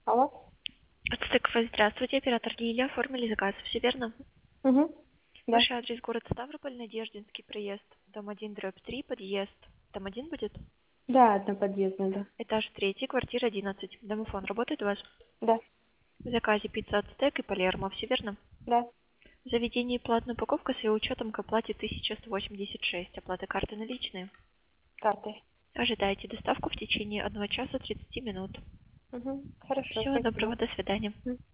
Алло? Ацтекова, здравствуйте, оператор Лилия, оформили заказ, все верно? Угу. Да. Ваш адрес город Ставрополь, Надеждинский проезд, дом 1/3, подъезд. Дом 1 будет? Да, одноподъездная, да. Этаж 3, квартира 11. Домофон работает у вас? Да. В заказе пицца Ацтек и Палермо, все верно? Да. В заведении платная упаковка с ее учетом к оплате 1186, оплата карты наличные. Картой. Ожидайте доставку в течение 1 часа 30 минут. Угу. Хорошо, Всего доброго, спасибо. до свидания. Мгм.